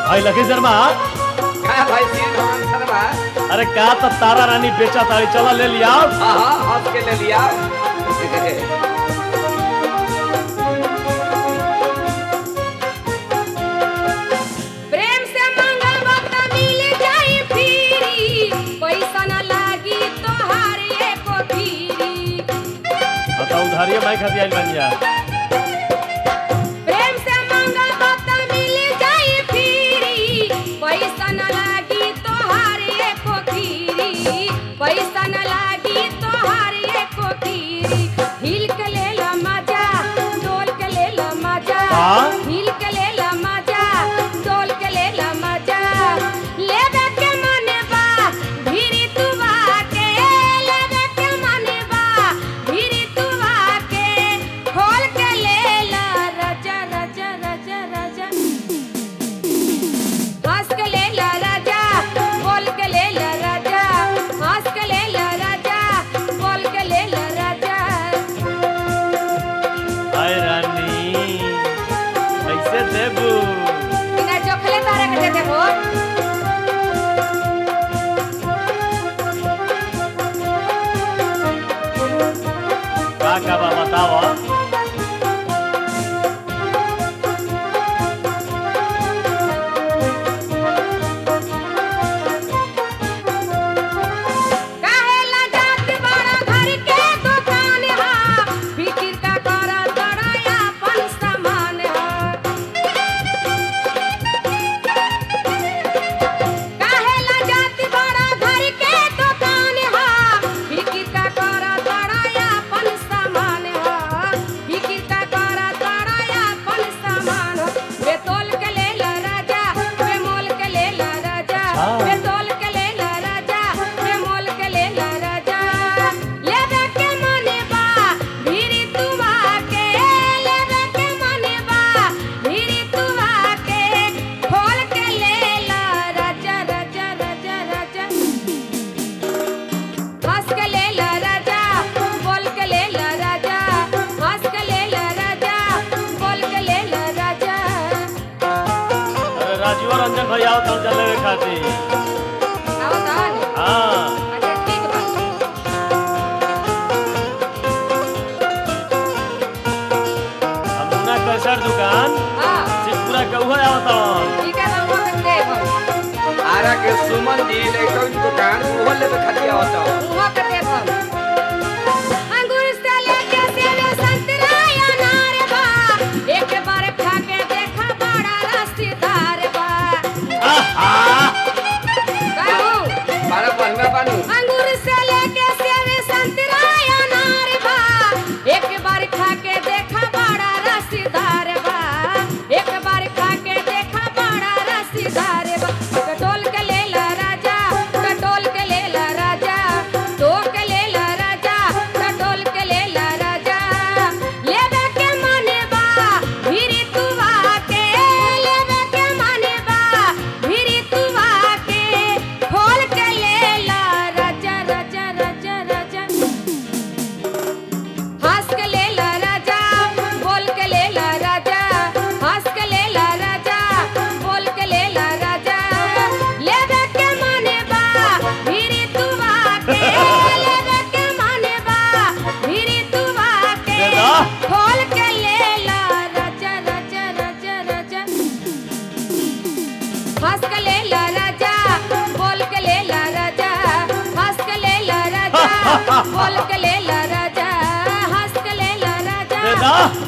भाई लखी शर्मा क्या भाई सीन भगवान शर्मा? अरे का तो तारा रानी बेचा तारी चला ले लिया। हाँ हाँ हंस के ले लिया। प्रेम से मंगल वक्त मिल जाई फिरी, पैसा न लागी तोहार एको फिरी। बताओ उधारिये भाई खाती आई बन जा। प्रेम से मंगल वक्त मिल जाई फिरी, पैसा न लागी तोहार एको फिरी, पैसा न लागी तोहार एको फिरी। हिल के लेला मजा, डोल के लेला मजा, हाँ? हिल के लेला मजा, डोल के लेला मजा। लेवे के मने बा भिरी तुवा के, लेवे के मने बा भिरी तुवा के। खोल के लेला राजा राजा राजा राजा, हंस के लेला राजा, बोल के लेला राजा, हंस के लेला राजा, बोल के लेला राजा। हाय रानी कैसे देबू? बिना जोखले तारे के दे देबो। का बा बतावा। काहेला जात बड़ा घर के दुकान हा, फिकिर का करा बड़ा अपन सामान हा। काहेला जात बड़ा घर के दुकान हा, फिकिर का करा बड़ा अपन सामान हा, फिकिर का करा बड़ा अपन सामान हा। बेतोल के लेला राजा, बेमोल के लेला राजा, बेतोल के लेला राजा, बेमोल के लेला राजा। लेवे के मने बा भिरी तुवा के, लेवे के मने बा भिरी तुवा के। खोल के लेला राजा राजा राजा राजा, हंस के लेला राजा, बोल के लेला राजा, हंस के लेला राजा, बोल के लेला राजा। अरे राजू और रंजन भाई आओ तो चले खाती। आओ तान। हाँ अच्छा ठीक बा। हम कैसर दुकान हाँ सिद्धपुरा कौआ आवता। ठीक है तो वो कर दे। आरा के सुमन जी लेकर दुकान वो लेवे खाती आवता। वो कर दे हम। अंगूर से लेके सेब संतरा अनार बा, एक बार खा के देखा बड़ा रसदार बा। कहूं बारह पहला बानू। अंगूर से लेके सेब संतरा अनार बा, एक बार खा के देखा बड़ा रसदार बा, एक बार खा के देखा बड़ा रसदार बा। कटोल के लेला राजा, कटोल के लेला राजा, तो के लेला राजा, कटोल के लेला राजा। लेवे के मने बा भिरी तुवा के, लेवे के मने बा भिरी तुवा के। खोल के लेला राजा राजा राजा राजा, हंस के लेला राजा, बोल के लेला राजा, हंस के लेला राजा, बोल के लेला राजा। लेवे के मने बा भिरी तुवा के, लेवे के मने बा भिरी तुवा के। दे दा। खोल के लेला राजा राजा राजा राजा, हंस के लेला राजा, बोल के लेला राजा, हंस के लेला राजा, बोल के लेला राजा, हंस के लेला राजा। दे दा।